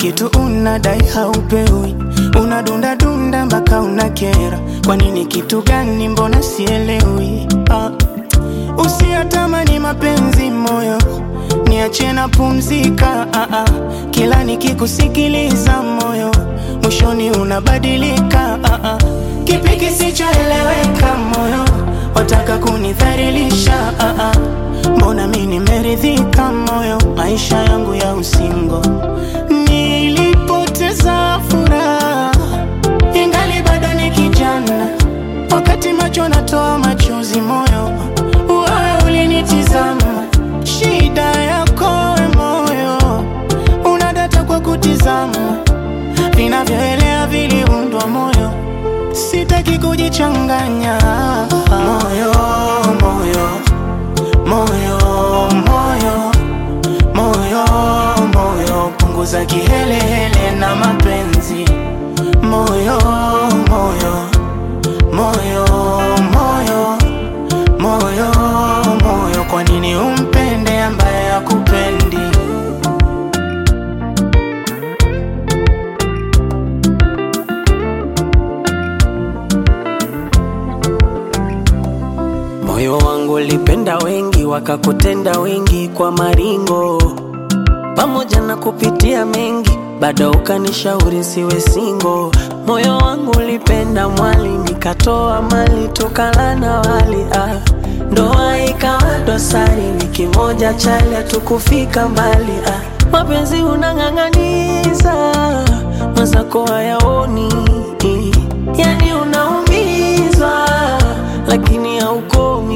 kitu unadai haupewi, unadunda dunda mpaka unakera. Kwa nini? Kitu gani? Mbona sielewi? Usiyatamani mapenzi moyo, niache na pumzika. Kila nikikusikiliza moyo, mwishoni unabadilika. Kipi kisichoeleweka moyo, wataka kunidhalilisha? Mbona mimi nimeridhika moyo, maisha yangu ya usingo. Nilipoteza furaha, ingali bado ni kijana, wakati macho natoa machozi moyo, wewe ulinitizama. Shida yako we moyo, unadata kwa kutizama, vinavyoelea viliundwa moyo, sitaki kujichanganya. Moyo, moyo, moyo, moyo, moyo, moyo, punguza kihelehele na mapenzi. Moyo, moyo, moyo, moyo, moyo, moyo, kwa nini umpende ambaye hakupendi? Moyo wangu ulipenda wengi, wakakutenda wengi kwa maringo, pamoja na kupitia mengi, bado ukanishauri siwe single. Moyo wangu ulipenda mwali, nikatoa mali, tukala na wali. Ndoa ikawa dosari, wiki moja chali, hatukufika mbali. Mapenzi unang'ang'aniza, mwenzako hayaoni, yani unaumizwa lakini haukomi.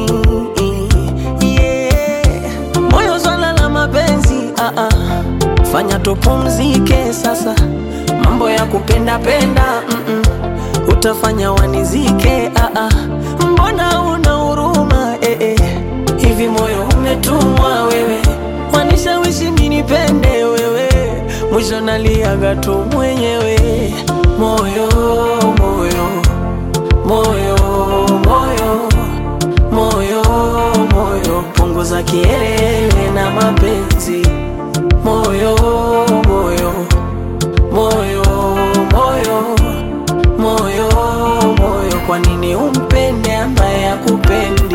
Moyo swala la mapenzi, fanya tupumzike sasa. Mambo ya kupenda penda, utafanya wanizike. Mbona una huruma? Hivi moyo umetumwa wewe, wanishawishi mimi nipende wewe, mwisho naliaga tu mwenyewe. Moyo, moyo, moyo, moyo, moyo, moyo, punguza kielele na mapenzi. Moyo, moyo, moyo, moyo, moyo, moyo, kwa nini umpende ambaye hakupendi?